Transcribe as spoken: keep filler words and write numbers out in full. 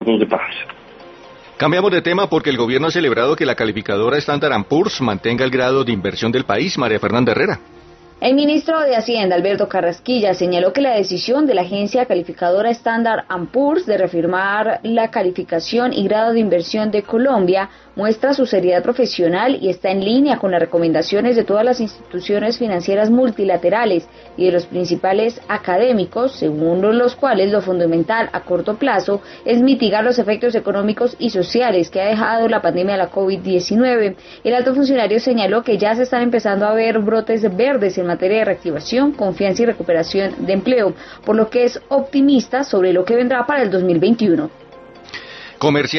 nos depara. Cambiamos de tema porque el gobierno ha celebrado que la calificadora Standard and Poor's mantenga el grado de inversión del país. María Fernanda Herrera. El ministro de Hacienda, Alberto Carrasquilla, señaló que la decisión de la agencia calificadora Standard and Poor's de reafirmar la calificación y grado de inversión de Colombia muestra su seriedad profesional y está en línea con las recomendaciones de todas las instituciones financieras multilaterales y de los principales académicos, según los cuales lo fundamental a corto plazo es mitigar los efectos económicos y sociales que ha dejado la pandemia de la COVID diecinueve. El alto funcionario señaló que ya se están empezando a ver brotes verdes en materia de reactivación, confianza y recuperación de empleo, por lo que es optimista sobre lo que vendrá para el dos mil veintiuno. Comercial